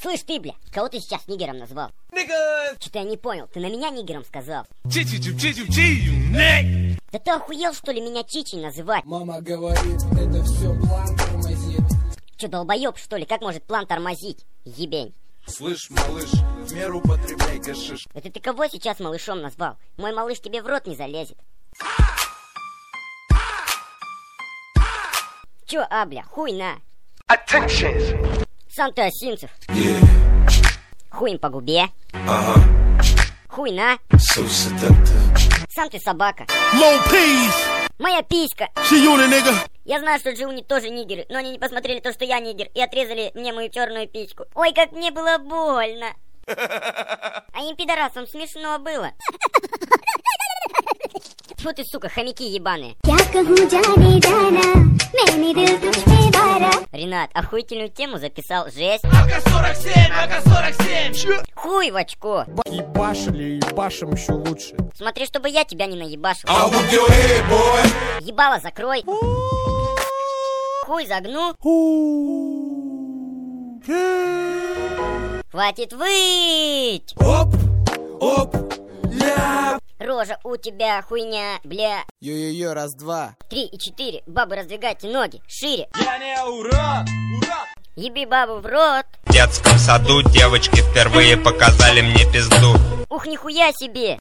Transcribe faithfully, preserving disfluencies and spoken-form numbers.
Слышь ты, бля, кого ты сейчас нигером назвал? Nigga. Что-то я не понял, ты на меня нигером сказал? Чи-чи-чи-чи-чи-чи. Да ты охуел, что ли, меня чичей называть? Мама говорит, это все план тормозит. Че, долбоеб, что ли? Как может план тормозить? Ебень. Слышь, малыш, в меру употребляй гашиш. Это ты кого сейчас малышом назвал? Мой малыш тебе в рот не залезет. Чё, а, бля, хуй на. Attention. Сам ты Осинцев. Yeah. Хуй им по губе. Ага. Хуй на. So seductive. Сам ты собака. Low peas. Моя писька. Чьюни, nigga. Я знаю, что Джуни тоже нигеры, но они не посмотрели то, что я нигер, и отрезали мне мою черную письку. Ой, как мне было больно. А им, пидорасам, смешно было. Фу ты, сука, хомяки ебаные. Ренат, охуительную тему записал, жесть. АК сорок семь, АК сорок семь. Хуй в очко. Ебашили, ебашим еще лучше. Смотри, чтобы я тебя не наебашил. I whoop your head, boy. Ебало закрой. Хуй загну. Хватит выть. Оп, оп, ля. Рожа у тебя хуйня, бля. Йо-йо-йо, раз-два. Три и четыре. Бабы, раздвигайте ноги шире. Я не урод, урод. Еби бабу в рот. В детском саду девочки впервые показали мне пизду. Ух, нихуя себе.